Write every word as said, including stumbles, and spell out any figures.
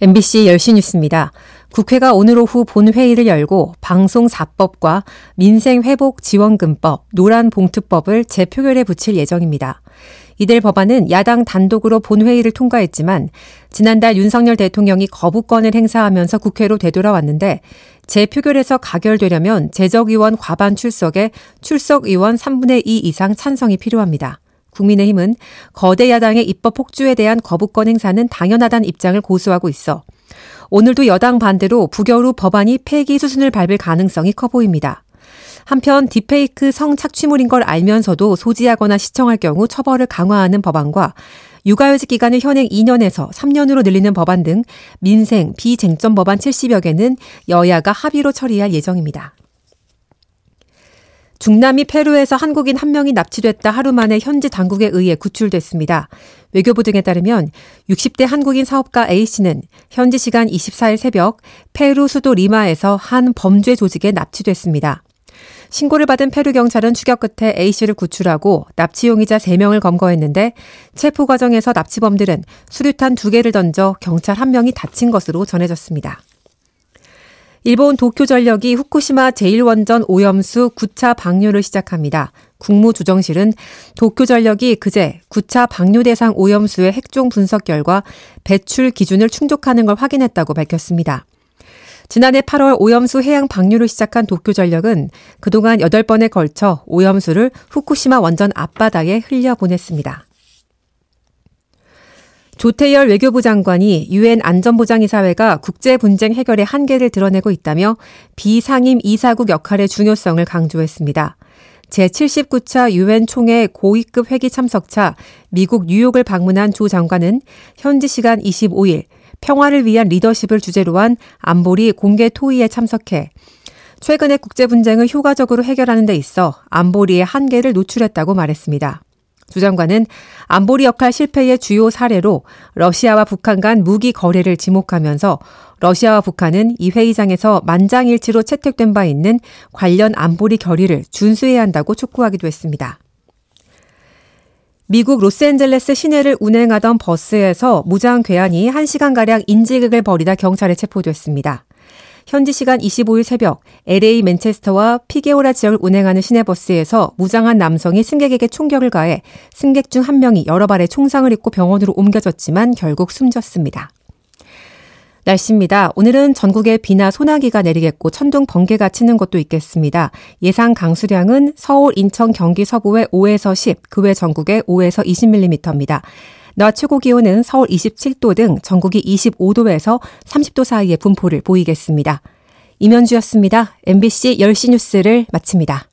엠비씨 열 시 뉴스입니다. 국회가 오늘 오후 본회의를 열고 방송사법과 민생회복지원금법, 노란봉투법을 재표결에 붙일 예정입니다. 이들 법안은 야당 단독으로 본회의를 통과했지만 지난달 윤석열 대통령이 거부권을 행사하면서 국회로 되돌아왔는데 재표결에서 가결되려면 재적의원 과반 출석에 출석의원 삼분의 이 이상 찬성이 필요합니다. 국민의힘은 거대 야당의 입법 폭주에 대한 거부권 행사는 당연하다는 입장을 고수하고 있어 오늘도 여당 반대로 부결 후 법안이 폐기 수순을 밟을 가능성이 커 보입니다. 한편 딥페이크 성착취물인 걸 알면서도 소지하거나 시청할 경우 처벌을 강화하는 법안과 육아휴직 기간을 현행 이 년에서 삼 년으로 늘리는 법안 등 민생, 비쟁점 법안 칠십여 개는 여야가 합의로 처리할 예정입니다. 중남미 페루에서 한국인 한 명이 납치됐다 하루 만에 현지 당국에 의해 구출됐습니다. 외교부 등에 따르면 육십 대 한국인 사업가 A씨는 현지 시간 이십사 일 새벽 페루 수도 리마에서 한 범죄 조직에 납치됐습니다. 신고를 받은 페루 경찰은 추격 끝에 A씨를 구출하고 납치 용의자 세 명을 검거했는데 체포 과정에서 납치범들은 수류탄 두 개를 던져 경찰 한 명이 다친 것으로 전해졌습니다. 일본 도쿄전력이 후쿠시마 제일 원전 오염수 구 차 방류를 시작합니다. 국무조정실은 도쿄전력이 그제 구 차 방류 대상 오염수의 핵종 분석 결과 배출 기준을 충족하는 걸 확인했다고 밝혔습니다. 지난해 팔월 오염수 해양 방류를 시작한 도쿄전력은 그동안 여덟 번에 걸쳐 오염수를 후쿠시마 원전 앞바다에 흘려보냈습니다. 조태열 외교부 장관이 유엔 안전보장이사회가 국제분쟁 해결의 한계를 드러내고 있다며 비상임 이사국 역할의 중요성을 강조했습니다. 제칠십구 차 유엔 총회 고위급 회기 참석차 미국 뉴욕을 방문한 조 장관은 현지 시간 이십오 일 평화를 위한 리더십을 주제로 한 안보리 공개 토의에 참석해 최근의 국제분쟁을 효과적으로 해결하는 데 있어 안보리의 한계를 노출했다고 말했습니다. 조 장관은 안보리 역할 실패의 주요 사례로 러시아와 북한 간 무기 거래를 지목하면서 러시아와 북한은 이 회의장에서 만장일치로 채택된 바 있는 관련 안보리 결의를 준수해야 한다고 촉구하기도 했습니다. 미국 로스앤젤레스 시내를 운행하던 버스에서 무장 괴한이 한 시간가량 인질극을 벌이다 경찰에 체포됐습니다. 현지 시간 이십오 일 새벽 엘에이 맨체스터와 피게오라 지역을 운행하는 시내버스에서 무장한 남성이 승객에게 총격을 가해 승객 중 한 명이 여러 발의 총상을 입고 병원으로 옮겨졌지만 결국 숨졌습니다. 날씨입니다. 오늘은 전국에 비나 소나기가 내리겠고 천둥 번개가 치는 곳도 있겠습니다. 예상 강수량은 서울, 인천, 경기 서부에 오에서 십, 그 외 전국에 오에서 이십 밀리미터입니다. 낮 최고 기온은 서울 이십칠 도 등 전국이 이십오 도에서 삼십 도 사이의 분포를 보이겠습니다. 임현주였습니다. 엠비씨 열 시 뉴스를 마칩니다.